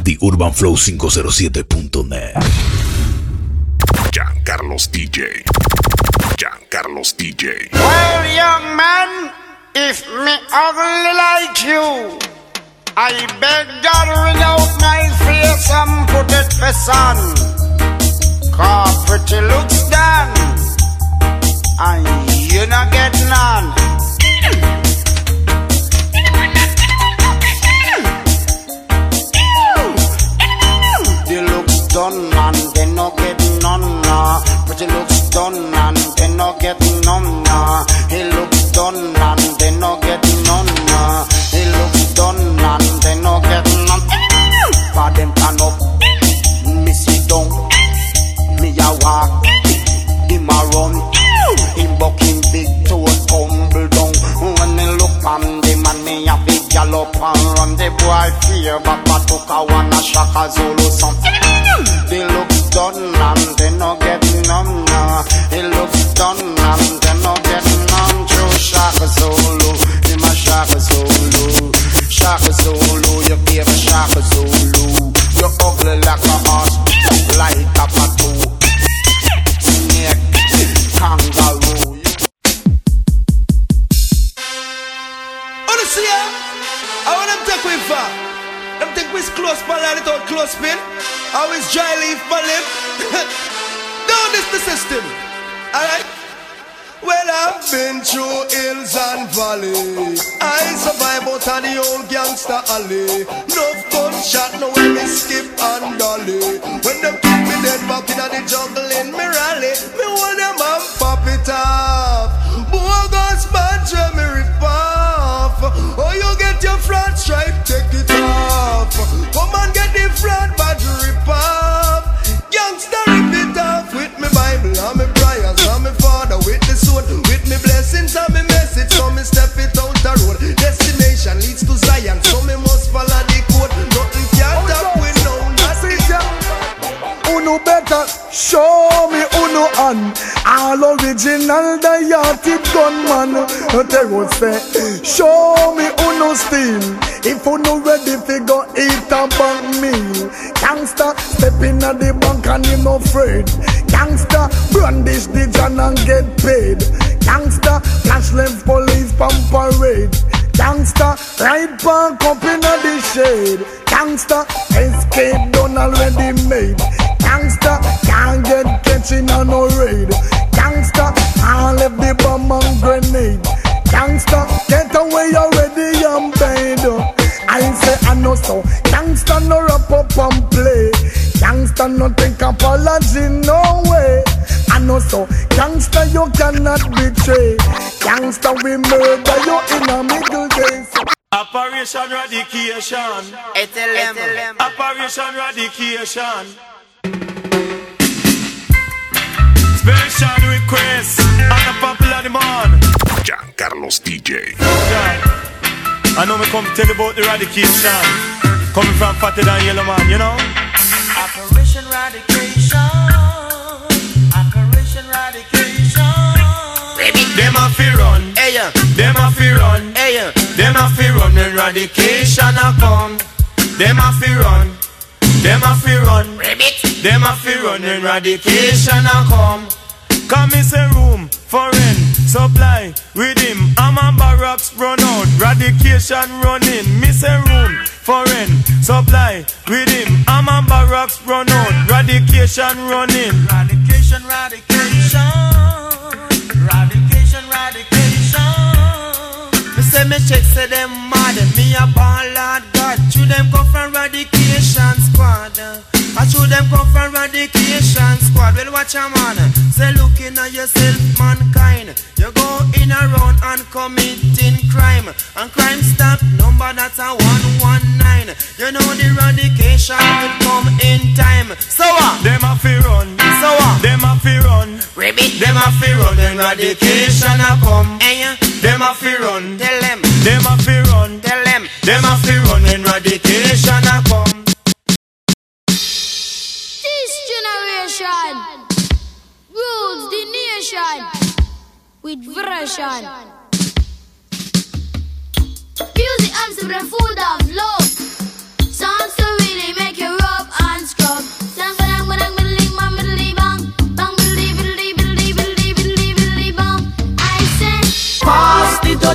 TheUrbanFlow507.net. Giancarlos DJ. Giancarlos DJ. Well, young man, if me ugly like you, I beg God ring out my face and put it for sun. Cause pretty looks done, and you not get none. The looks done and they no get none. Pretty looks done and they no get none. He looks done and they no get none. He looks done and they no get none. For them turn up, me sit down, me a walk, him a run, him bucking big toe tumble down. When me look on the man, me a big gallop and run. The boy fear, but took a one a Shaka Zulu song. He looks done and they no get none. He looks done and they no get none. True Shaka Zulu, him a Shaka Zulu. Shaka Zulu, you gave a Shaka Zulu. You ugly like a horse, like a patoo. Snake, kangaroo. See ya? I want them take with far. Them take with close pan and it out close pin. Always dry leaf for lip. Don't this the system. Alright? Well, I've been through hills and valleys. I survive out of the old gangster alley. No gunshot, no way me skip and dolly. When them keep me dead back in the jungle in me rally, me want them and pop it off. Bogus bunch when me rip off. Oh, you get your front stripe, take it off. Come and get the front badge, rip off. Youngster, rip it off with me Bible and me prayers and me father with the sword, with me blessings and me message. So me step it out the road. Destination leads to Zion, so me must follow the code. Nothing can stop we know nothing. Uno better show me uno on. All original diated gunman. They will say, show me uno steel. If uno ready fi go eat a bank meal. Gangsta step in at the bank and him no afraid. Gangsta brandish the gun and get paid. Gangsta flash left police pump parade. Gangsta ride park up in the shade. Gangsta escape done already made. Gangsta can't get catching on no raid. Gangsta I left the bomb and grenade. Gangsta get away already and paid. I say I know so. Gangsta no wrap up and play. Gangsta no take apology no way. I know so. Gangsta you cannot betray. Gangsta we murder you in a middle days. Operation Radication. Operation Radication. Special request on the popular demand. Giancarlos DJ. I know me come tell you about the eradication. Coming from Fatter Than Yellow Man, you know. Operation Eradication. Operation Eradication. Them a fi run, Hey, them a fi run, hey, them a fi run. Eradication a come. Them a fi run, them a fi run. Them a fi run, eradication a come. Come in say room for rent, supply with him. I'm on barracks run out, eradication running. Me say room for rent, supply with him. I'm on barracks run out, eradication running. Eradication, eradication. Eradication, eradication. Me say me check say them mad. Me a ball Lord God. Should them come from eradication squad. I show them come from eradication squad. Well, watch a man. Say looking at yourself, mankind. You go in around and committing crime. And crime stop number that's a 119. You know the eradication will come in time. So them a fi run. So Them a fi run. them a fi run. Eradication a come. Hey, Them a fi run. tell them. Them a fi run. Tell them. Them a fi run. Eradication a come. This generation rules the nation with version. Music and the food of love. Songs to really make you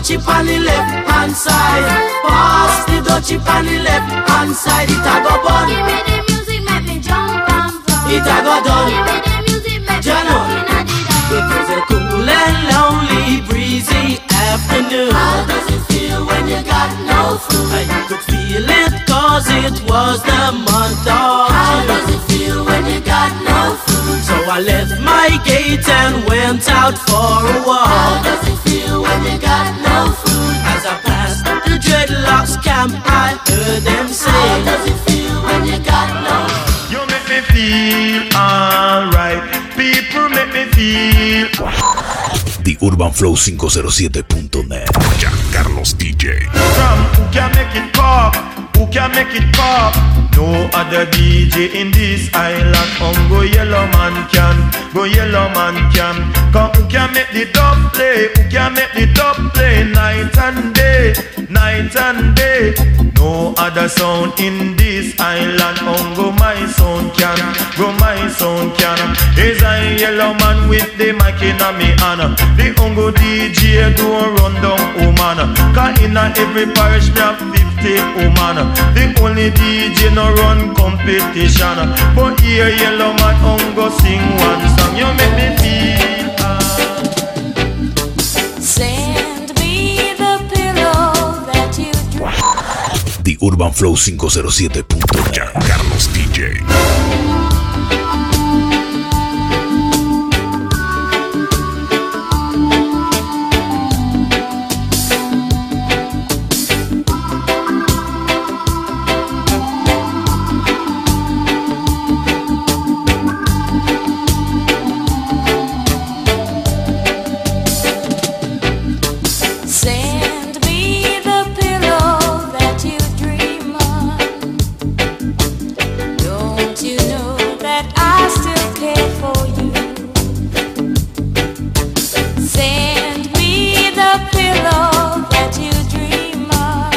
dutchie on the left hand side. Pass the dutchie on the left hand side. It a go bun. Give me the music, make me jump and fun. It a go done. Give me the music, make me Jano. jump in the It was a cool and lonely, breezy afternoon. How does it feel when you got no food? I could feel it cause it was the month of How June. does it feel when you got no food? So I left my gate and went out for a How walk. does it feel when you got no food? As I passed the dreadlocks camp, I heard them How say, does it feel when you got no food? You make me feel alright. People make me feel. The UrbanFlow507.net. Giancarlos DJ. From who can make it pop? Who can make it pop? No other DJ in this island. Go Yellow Man can. Go Yellow Man can. Come who can make the dub play? Who can make the dub play? Night and day. Night and day. No other sound in this island. Go my sound can. Go my sound can. Is a yellow man with the mic in a me hand. The Ungo DJ do run down woman. Cause in every parish me have 50 woman. The only DJ no run competition. But here yellow man Ungo sing one song. You make me feel Send me the pillow that you dream. The UrbanFlow507.net. Giancarlos DJ. Send me the pillow that you dream of. Don't you know that I still care for you? Send me the pillow that you dream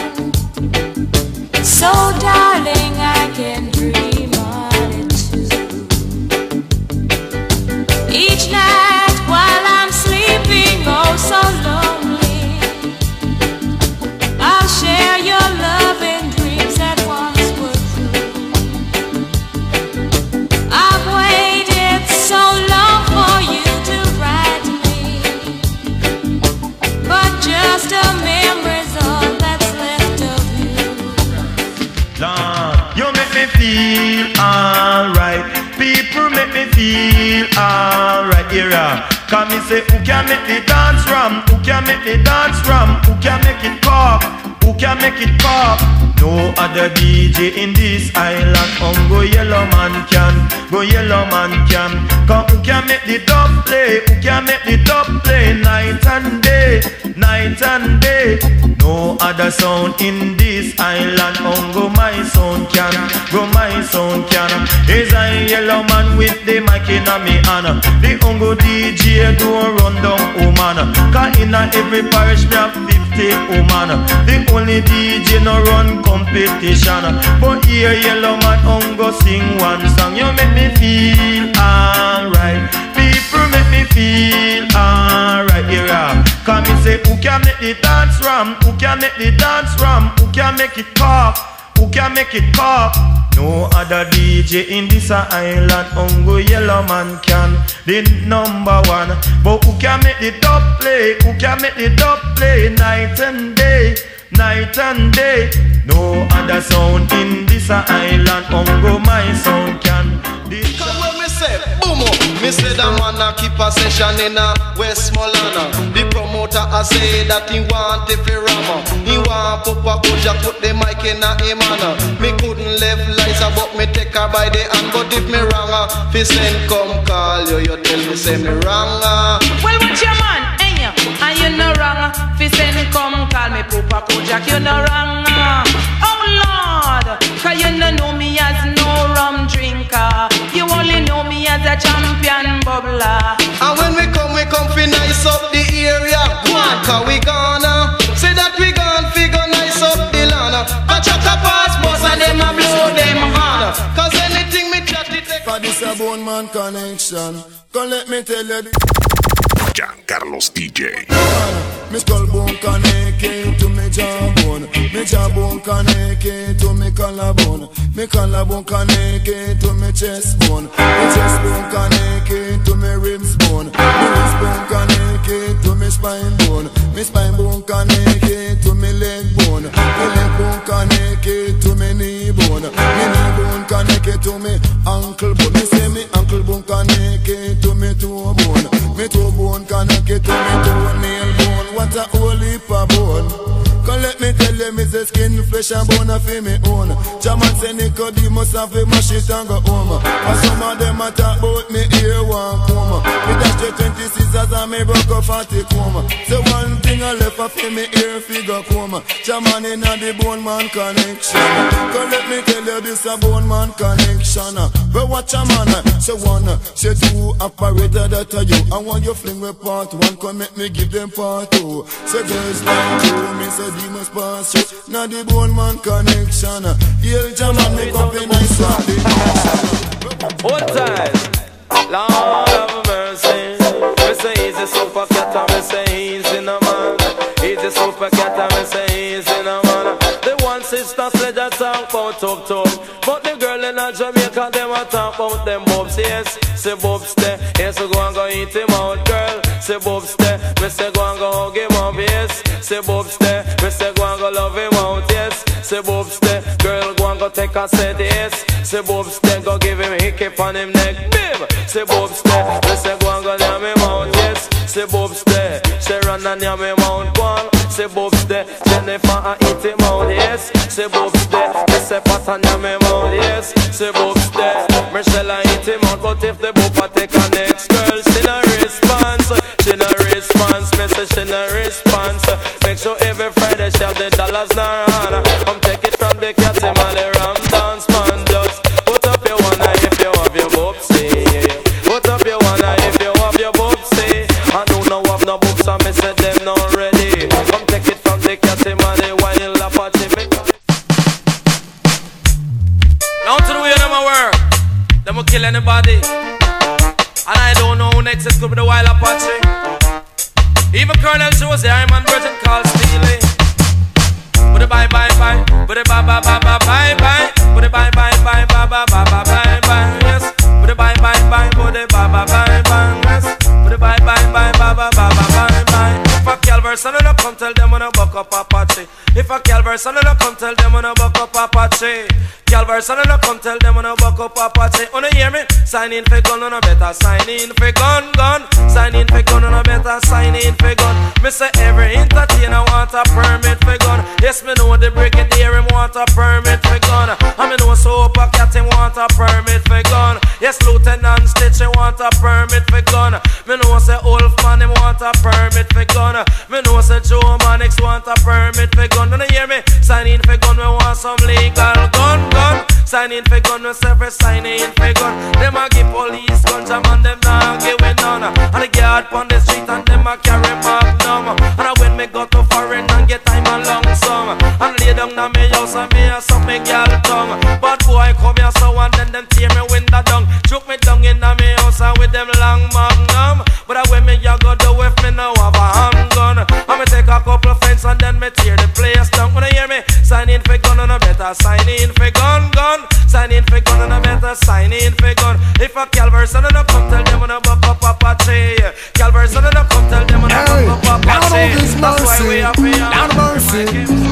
of. So darling, I can dream on it too. Each night while I'm sleeping, oh so lonely, I'll share your love and dreams that once were true. I've waited so long for you to write me, but just a memory's all that's left of you. Lord, you make me feel alright. People make me feel alright. Era, come me say who can make the dance ram? Who can make the dance ram? Who can make it pop? Who can make it pop? No other DJ in this island. Go Yellow Man can. Go Yellow Man can. Come who can make the dub play? Who can make the dub play? Night and day. Night and day. No other sound in this island. Go my sound can. Go my sound can. Is a yellow man with the mic in a me hand. The Ungo DJ do run down woman. Cause in every parish me have 50 woman. The only DJ no run competition. But here yellow man Ungo sing one song. You make me feel alright. People make me feel alright. Here come me say who can make the dance ram? Who can make the dance ram? Who can make it pop? Who can make it pop? No other DJ in this island. Ungo Yellow Man can. The number one. But who can make the dub play? Who can make the dub play? Night and day. Night and day. No other sound in this island. Ungo my sound can. Come when me say, boom up. Me say that man a keep a session in a Westmoreland. The promoter a say that he want if he rammer. He want Papa Kojak put the mic in a him hand. Me couldn't left Liza but me take her by the hand. But if me wrong, fi send come call you. You tell me say me wrong. Well, what's your man? Ain't you? And you no wrong. Fi send come call me Papa Kojak. You no wrong. Oh Lord, 'cause you no know me as no rum drinker. You only know me as a champion bubbler. And when we come fi nice up the area. Go on, 'cause we gonna say that we gonna figure nice up the land. A chat a pass bus and them a blow them horn. 'Cause anything me chat it take. Cause this a bone man connection. Come let me tell you Giancarlos DJ. Me skull bone connected to me jawbone. Me jawbone connected to me collarbone. Me collarbone connected to me chest bone. Me chest bone connected to me ribs bone. Me ribs bone connected to me spine bone. Me spine bone connected to me leg bone. Me leg bone connected to me knee bone. Me knee bone connected to me ankle bone. Me say me ankle bone connected to me toe bone. Me toe bone connected to me toenail bone. What a whole heap of bone. Come let me tell you, me say skin, flesh and bone a fi me own. Chairman say Nicodemus have to mash it and go home. And some of them a talk about me ear one comb. Me dash the 20 scissors and me broke up 40 comb. Say one thing I left a fi me ear figure comb. Chairman inna the bone man connection. Come let me tell you, this a bone man connection. But watch a man, say one, say two, operator that are you. I want you fling with part one, come make me give them part two. Say girls like you, me say you must pass you. Now the bone man connection. Yell German make up a nice one. One time, Lord have mercy. Me say he's a super cat and me say he's in a man. He's a super cat and me say he's in a man. The one sister said that talk about tough. But the girl in a Jamaica, them a talk about them bobs. Yes, say bobs there. Yes, we go and go eat him out, girl. Say bobs there. Me say go and go hug him up, yes. Say bobs there. Me say go and go love him out, yes. Say bobs there. Girl go and go take a set, yes. Say bobs there. Go give him hickey on him neck, bim. Say bobs there. Me say go and go yam him out, yes. Say bobs there. Say run and yam him out, go on. Say bobs there. Jennifer and eat him out, yes. Say bobs there. Me say pat and yam him out, yes. Say bobs there. Michelle and eat him out, but if the boopa take a next girl, she no response. She no response, me say she no response. Make sure every Friday she have the dollars in her hand. Come take it from the cat and the ram dance man. Just put up your one eye if you have your boobsy. Put up your one eye if you have your boobsy. I don't know have no boobs and me say them not ready. Come take it from the cat and the wild Apache. Now to the way them a work, them will kill anybody. And I don't know who next it could be the wild Apache. Even Colonel Josie, I'm on Virgin called Steely. But the bye bye bye, but the bye bye bye bye bye bye, but the bye bye bye bye bye bye bye bye bye, yes. But the bye bye bye, but the bye bye bye bye, yes. But the bye bye bye bye bye bye bye bye. If a Calverse and I come tell them when I buck up Apache. If a Calverse and I come tell them when I buck up Apache. Calverse and I come tell them when I buck up Apache. Wanna hear me? Sign in for gun, on a better sign in for gun, gun. Sign in for gun, on a better sign in for gun. Me say every entertainer want a permit for gun. Yes, me know the brigadier him want a permit for gun. And me know Super Cat him want a permit for gun. Yes, Lieutenant Stitch him want a permit for gun. Me know say Wolfman him want a permit for gun. Me know say Joe Mannix want a permit for gun. Don't you hear me? Sign in for gun, we want some legal gun, gun. Sign in for gun, we say for sign in for gun. Them a give police guns, and them not give it none. And they get on the street and them a carry magnum. And when me go to foreign and get time and long sum, and lay down na me house and me a suck me girl tongue. But boy come here so and then them tear me window down, choke me down in na me house and with them long magnum. But when me a go do if me now have a handgun, and me take a couple friends and then me tear the place down. When you hear me? Sign in for gun and a better sign in for gun, gun. Sign in for gun and a better sign in for gun. If a Calverse and a come tell them when I buck up Apache. Calverse and a come tell them when I buck up Apache. That's why we have mercy.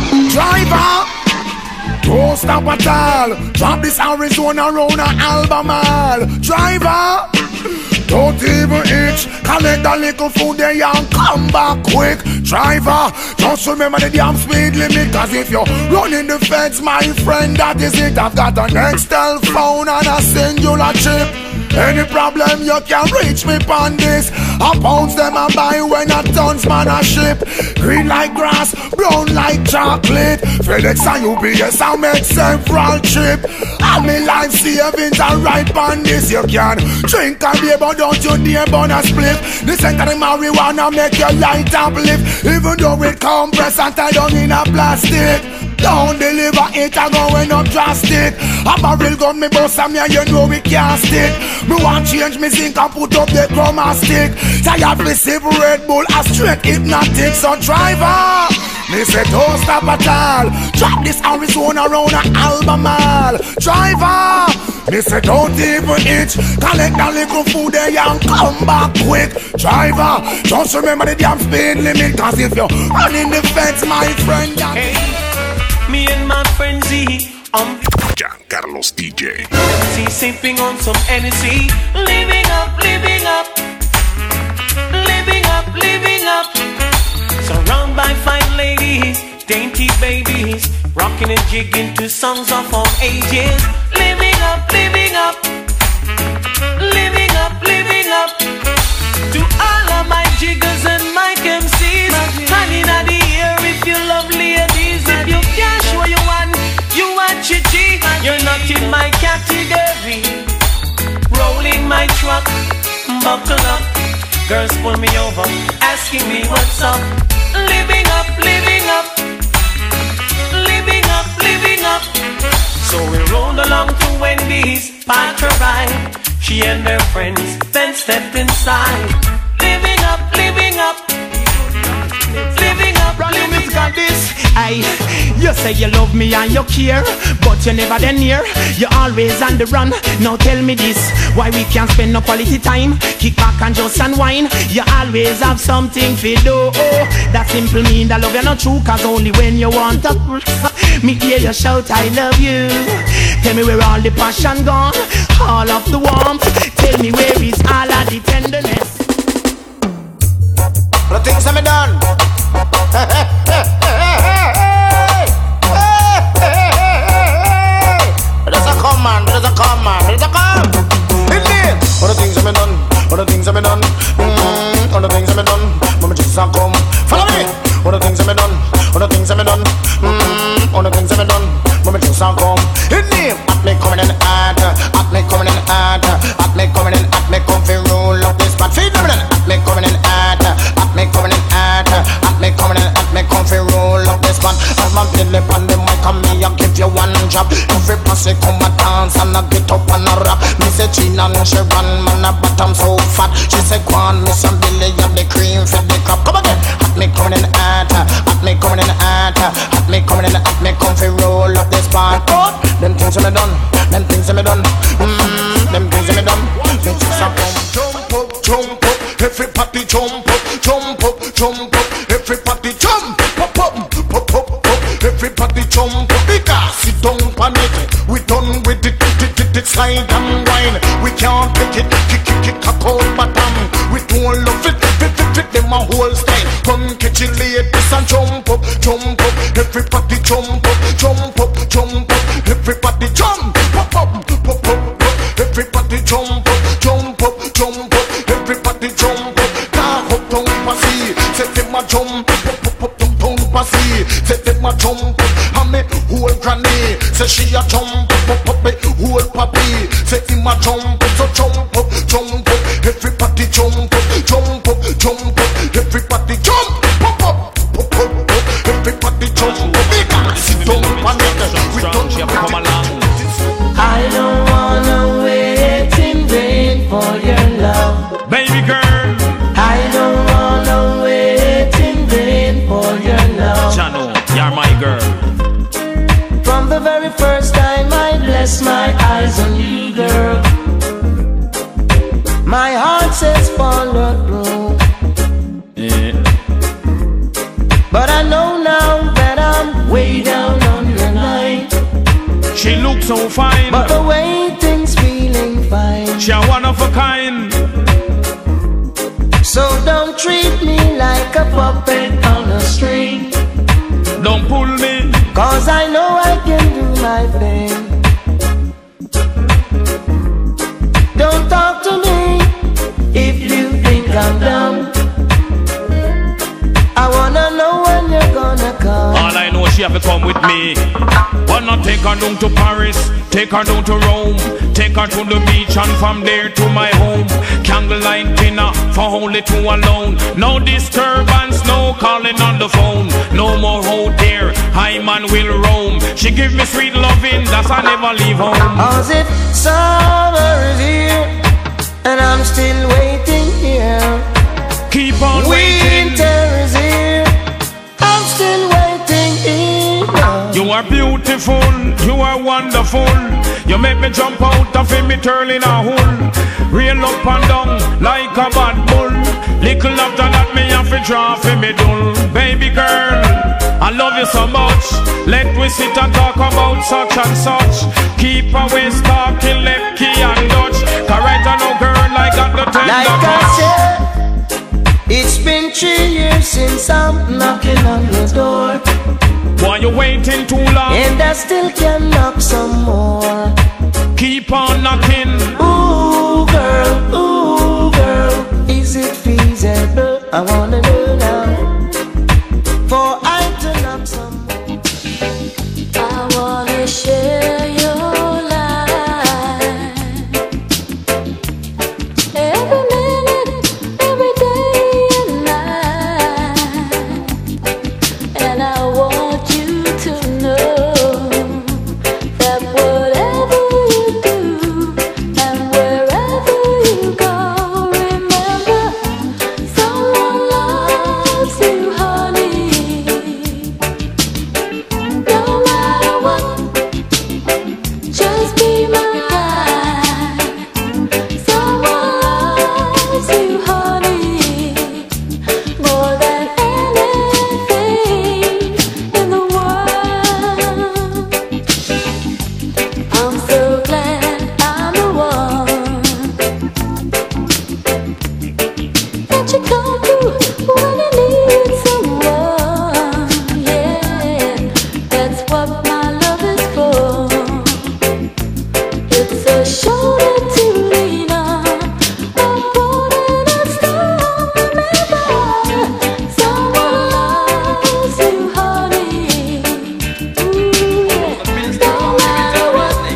Driver, don't stop at all. Drop this Arizona round an Albemarle. Driver, don't even itch. Collect a little food there and come back quick. Driver, just remember the damn speed limit. Cause if you're running the fence, my friend, that is it. I've got an Nextel phone and a singular chip. Any problem you can reach me on this. I pounds them and buy when a tons man a ship. Green like grass, brown like chocolate. FedEx and UPS I make several trip. All me life savings are right on this. You can drink and beer but don't you dare burn a split. This ain't the marijuana make your light uplift. Even though it compress and tie down in a plastic. Don't deliver it, I going up drastic. A barrel gun me bust and me and you know we can't stick. Me want change me zinc and put up the chroma stick. Tired me sip Red Bull, a straight hypnotic. So driver, me say don't stop at all. Drop this Arizona round a Albemarle. Driver, me say don't even itch. Collect that little food there and come back quick. Driver, just remember the damn speed limit. Cause if you're running the fence, my friend, hey, me and my friend Z Giancarlo's DJ. See, sipping on some energy. Living up, living up. Living up, living up. Surrounded by fine ladies, dainty babies, rocking and jigging to songs of all ages. Living up, living up. Living up, living up. To all of my jiggers and my MCs, honey in the air if you love ladies. If you can't show you one, you watch your G. You're not in my category. Rolling my truck, buckle up. Girls pull me over, asking me what's up. Living up, living up. Living up, living up. So we rolled along to Wendy's, parked her ride. She and her friends then stepped inside. Living up, living up. Living up, brand new music on this. Aye, you say you love me and you care, but you never then near. You always on the run. Now tell me this, why we can't spend no quality time? Kick back and just unwind. You always have something to do. That simple mean that love you not true. Cause only when you want to me hear you shout I love you. Tell me where all the passion gone, all of the warmth. Tell me where is all of the tenderness. The things that me done. There's a come man, there's a come man, there's a come. Indeed. All the things that me done, all the things that me done, all the things that me done. Mama just a come. Follow me. All the things that me done, all the things that me done, all the things that me done. Mama just a come. Indeed. At me coming in hard, at me coming in hard, at me coming in, at me come fi roll up this spot. Feed me then. At me coming in hard, at me coming in hard, at me coming in, at me come fi roll up this spot. As my belly on the mic and me I give you one job. Every posse come a dance and I get up and a rap. Me say Gina and she run man a bottom so fat. She say go on Miss and Billy and the cream for the cup. Come again. At me coming in hard, at me coming in hard, at me coming in, at me come fi roll up this spot. Oh, them things that me done, them things that me done, them things that me done. Them things that come. Jump up, jump up, everybody jump up, jump up, jump up, everybody jump up, up, up, up, up, everybody jump up. Because sit down panic, we done with it, slide and wine. We can't take it, kick a cold bottom. We don't love it, fit them a whole style. Come catch it ladies and jump up, jump up, everybody jump up, jump up, jump up, everybody jump up, up, up, up, up, everybody jump up, jump up, jump up, everybody jump up. Car up down passy, set them a jump up, up, up, down passy, set them a jump up. And me whole granny, say she a jump up, up, me whole papi, say him a jump up, so jump up, jump up, everybody jump up, jump up, jump up, everybody jump up, up, up, up, up, everybody jump up. Sit down and we don't come along. I don't wanna wait in vain for your love, baby girl. I don't wanna wait in vain for your love. Chano, you're my girl. From the very first time I bless my eyes on you, girl, my heart says follow through. Yeah. But I know now that I'm way down on your line. She looks so fine, but the way things feeling fine. She a one of a kind. So don't treat me like a puppet on a string. Don't pull me, cause I know I can do my thing. Don't talk to me if you think I'm dumb. I wanna know when you're gonna come. all I know she have to come with me. Wanna take her down to Paris, take her down to Rome, take her to the beach and from there to my home. Candlelight dinner for only two alone. No disturbance, no calling on the phone. No more out there, I man will roam. She give me sweet loving, that's I never leave home. As if summer is here and I'm still waiting here. Keep on waiting. Winter is here, I'm still waiting here. You are beautiful, you are wonderful. You make me jump out of me turning a hole. Rail up and down like a bad bull. Little after that me have to draw for me dull. Baby girl, I love you so much. Let we sit and talk about such and such. Keep away talking left key and Dutch. Cause right now girl I got the tender like touch. I said, it's been 3 years since I'm knocking on your door. Why you waiting too long? And I still can knock some more. Keep on knocking. Ooh girl, is it feasible? I wanna know now. For I to knock some more. I wanna share your life. Every minute, every day and night. And I want you to know that whatever you do and wherever you go, remember someone loves you, honey. No matter what, just be my guide. Someone loves you, honey, more than anything in the world. I'm so glad I'm the one that you come to when you need someone. Yeah, that's what my love is for. It's a shoulder to lean on, a boat in a storm. Remember, someone loves you, honey. Ooh, yeah. No matter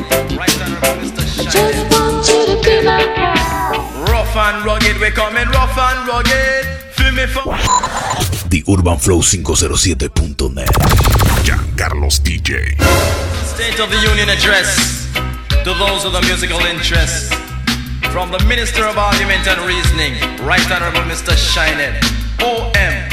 what, just want you to be my girl. Rough and rugged, we coming rough and rugged. Feel me for The UrbanFlow507.net. Giancarlos DJ. State of the Union address to those with a musical interest. From the Minister of Argument and Reasoning, Right Honorable Mr. Shinehead, OM.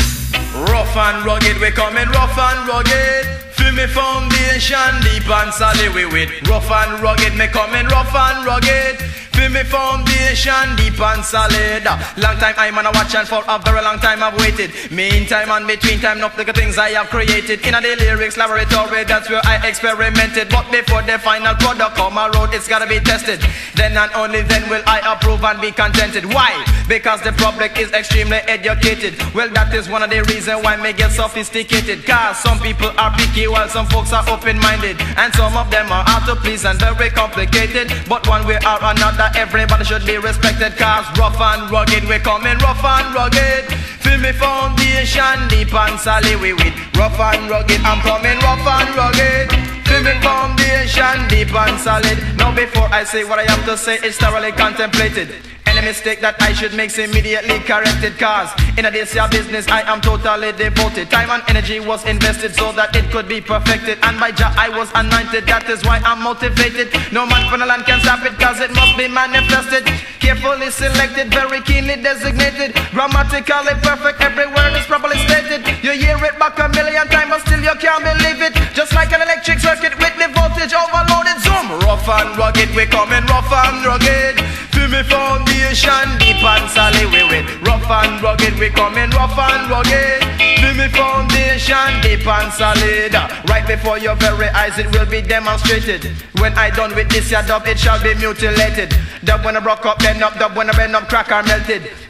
Rough and rugged, we coming rough and rugged. Feel me foundation deep and solid we with. Rough and rugged, me coming rough and rugged. Feel me foundation deep and solid. Long time I'm on a watch and for a very long time I've waited. Meantime and between time, not the things I have created. In a the lyrics laboratory, that's where I experimented. But before the final product come around, it's gotta be tested. Then and only then will I approve and be contented. Why? Because the public is extremely educated. Well, that is one of the reasons why me get sophisticated. Cause some people are picky while some folks are open-minded. And some of them are hard to please and very complicated. But one way or another, everybody should be respected. Cause rough and rugged, we coming rough and rugged. Feel me foundation deep and solid we with. Rough and rugged, I'm coming rough and rugged. Feel me foundation deep and solid. Now before I say what I have to say, it's thoroughly contemplated. Any mistake that I should make is immediately corrected. Cause in a this year business I am totally devoted. Time and energy was invested so that it could be perfected. And by Jah I was anointed, that is why I'm motivated. No man from the land can stop it cause it must be manifested. Carefully selected, very keenly designated. Grammatically perfect, every word is properly stated. You hear it back a million times but still you can't believe it. Just like an electric circuit with the voltage overloaded. Zoom, rough and rugged, we coming rough and rugged. Feel me foundation deep and solid we with. Rough and rugged, we coming rough and rugged. Feel me foundation deep and solid. Right before your very eyes it will be demonstrated. When I done with this ya dub it shall be mutilated. Dub when I broke up, bend up, dub when I bend up, crack or melted.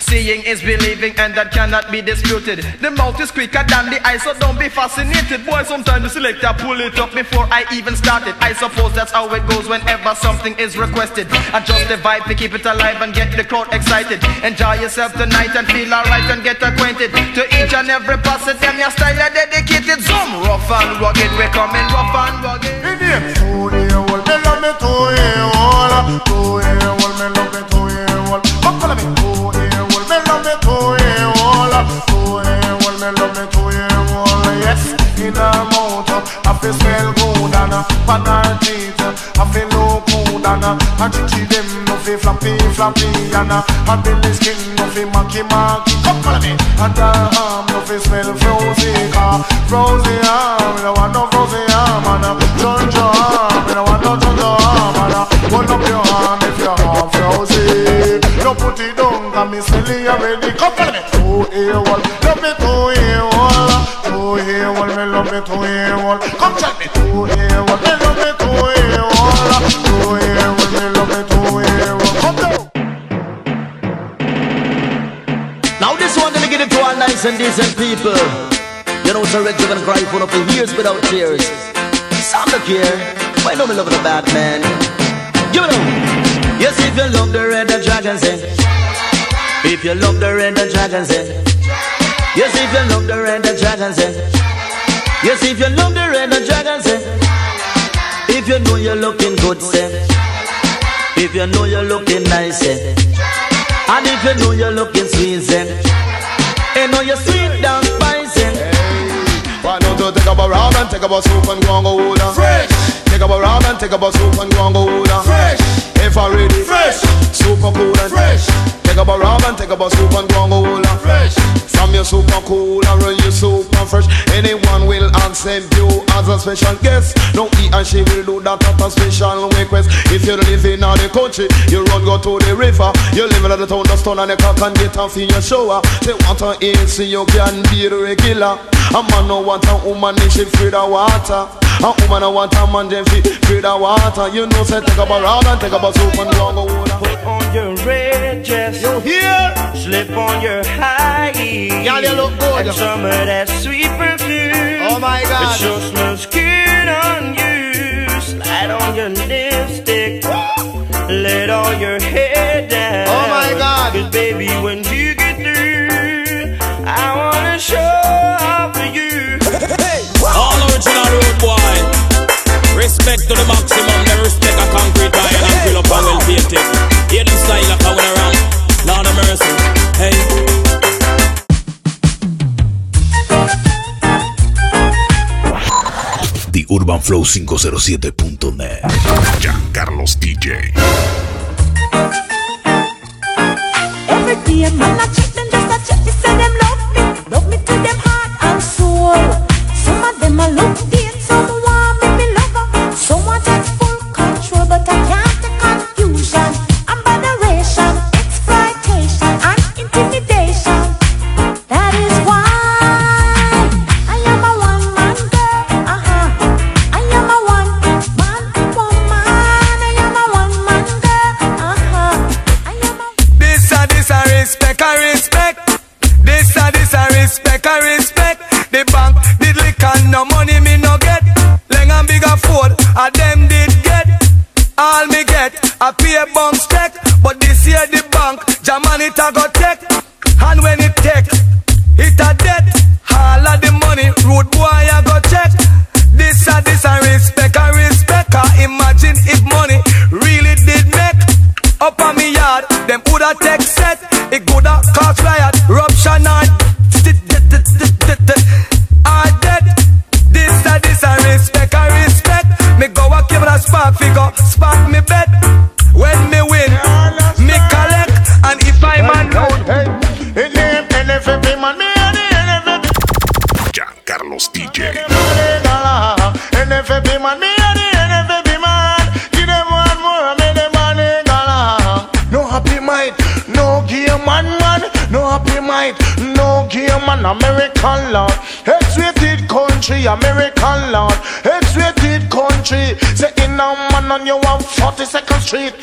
Seeing is believing, and that cannot be disputed. The mouth is quicker than the eye, so don't be fascinated. Boy, sometimes the selector pull it up before I even started. I suppose that's how it goes whenever something is requested. Adjust the vibe to keep it alive and get the crowd excited. Enjoy yourself tonight and feel alright and get acquainted. To each and every person, them your style are dedicated. Some rough and rugged, we're coming rough and rugged. Me love me to you all. To you all, me love me to you all. Come follow me. To you all, me love me to you all. To you all, me love me to you all. Yes, in a mouth, I feel smell good and pan her teeth. I feel look good and chichi them no feel flappy and her belly skin no feel macky. Come follow me. And her arm no feel smell frozy. Frozy arm, me no want no frozy arm and judge your arm. Me no want no judge your arm and hold up your arm if your arm frozy. No put it down 'cause me smelly already. Come follow me. To hear all, love me to hear all. To hear all, me love me to hear all. Come check me. To hear all, me love me to hear all. To hear all, me love me to hear all. Come down. Now this one let me give it to all nice and decent people. You know, so Red, you're gonna cry for up years without tears. Some look here, why don't we love the bad man? Give it up. Yes, if you love the red, the dragon say. If you love the red, the dragon say. Yes, if you love the red, the dragon say. Yes, if you love the red, the dragon say. If you know you're looking good, say. If you know you're looking nice, say. And if you know you're looking sweet, say. And know you're sweet down spicy. Why not to take up a rum and take up a soup and go and go older? Fresh. Take up a rum and take up a soup and go and go older. Fresh. If I ready, fresh. Super cool and fresh. Take up a rum and take up a soup and go and go older. Fresh. From your super cool and run your super fresh. Anyone will accept you as a special guest. No, he and she will do that at a special request. If you live in the country, you run go to the river. You live in the town, the stone and the cock and get off in your shower. They want to eat so you can be the regular. A man no want a woman, they should free the water. A woman no want a man, they free the water. You know, say take up a round and take up a soup and go and go water. Put on your red dress, you hear? Slip on your high heels, y'all you look good. And some of that sweet perfume. Oh my God, it sure smells good on you. Slide on your lipstick, let all your hair down. Oh my God, 'cause baby, when you get through, I wanna show off for you. All original road boy. Respect to the maximum. Never respect a concrete iron and fill up and well painted. Hear them style like I went around. Lord of mercy. Hey. The UrbanFlow507.net. Giancarlos DJ. Every day, man, I check them, just a check. They say them love me to them heart and soul. Some of them I look dead, some want me be lover. Some want take full control, but I can't take confusion, abomination, exploitation, and intimidation. That is why I am a one-man girl. I am a one-man woman. I am a one-man girl. I am a. This a respect, I respect. This a respect, I respect. The bank did lick and no money me no get. Leng and bigger Ford, a them did get. All me get, I pay a bounce check. But this year the bank, German it a go take. And when it take, it a debt. All of the money, road boy I go check. This a respect, I respect. I imagine if money really did make. Up on me yard, them woulda take set. It coulda cause riot, eruption and I dead. This a respect, I respect. Me go a give a spark figure, spark me bet. When me win, me collect. And if I man out, it name NFP man, me and the NFP. Giancarlos DJ. NFP man, me and the NFP man. Give them one more, me the money gala. No happy mind, no game man. No happy mind, no game man. American lord, X-rated country, American lord, X-rated country. Say in a man and you want 42nd Street.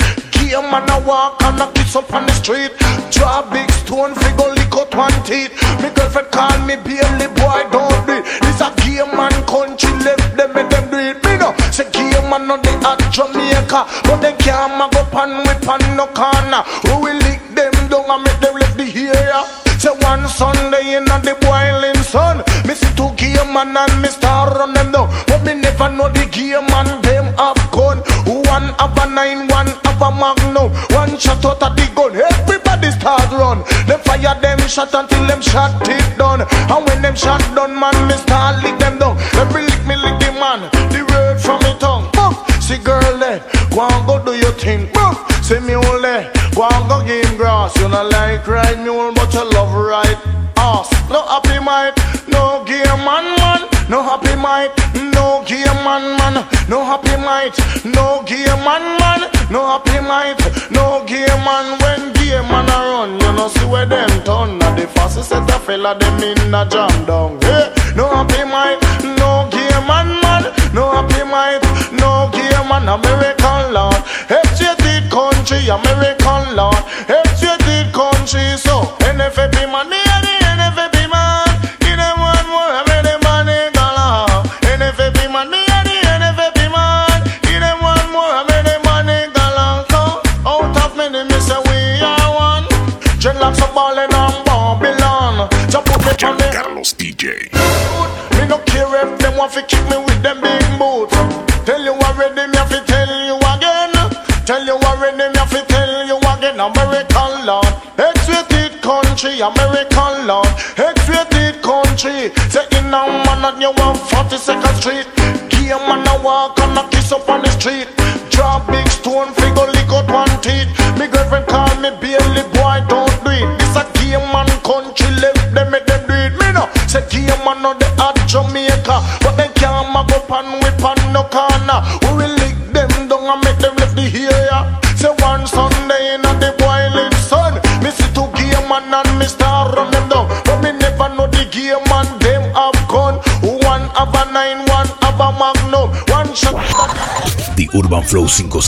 game man a walk and a kiss up on the street. Draw big stone, figure lick out one teeth. Me girlfriend call me Bailey, boy don't do it. This a game man country, left them make them do it. Me no say game man on the at Jamaica, but they can't mag up and whip on no corner. We will lick them down and make them left the area. Say one Sunday in the boiling sun, me see two game man and me start run them down. But me never know the game man them have gun. One have a 9, one have a Magnum. One shot out of the gun, everybody start run. They fire them shot until them shot it done. And when them shot done, man, me start lick them down. Every lick me lick the man, the word from me tongue. See girl there, go and go do your thing. See mule there, go and go game grass. You not like ride mule, but you love ride ass. No happy might, no game man. No happy might, no game man. No happy might, no game man. No happy might, no game man. When game man a run, you know see where them turn. Now the fastest set a fella them in a jam down. Hey, no happy might, no game man. No happy might, no game man. American Lord, educated country, American Lord, educated country. So NFP man, me and the NFP man, give them one more, I made them money galore. NFP man, me and the NFP man, give them one more, I made them money galore. So out of many, me say we are one. Dreadlocks are balling on Babylon. So put me on the Carlos DJ. Me no care if them want to kick me with them big boots. Tell you already, me have to tell you again. Tell you already, me have to tell you again. American Lord, X-rated country, American Lord, X-rated country. Say in a man and you want 42nd Street. Game man a walk and a kiss up on the street. Draw big stone, figure lick out one teeth. Me girlfriend call me Bailey, boy don't do it. This a game man country, left them make them do it. Me no say game man on the at Jamaica, but they can't mag up and whip on no corner. We will lick them down and make them left the area. Say one Sunday in the boiling sun, me see two game man and me start run them down. But me never know the game man them have gun. One have a 9, one have a Magnum. One shot. The Urban Flow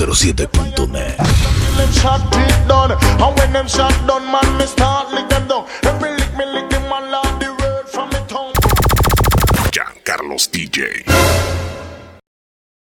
507.net. Them shot it done, and when them shot done, man, me start lick them down. Every lick me lick them man, Lord, the word from me tongue. Giancarlos DJ.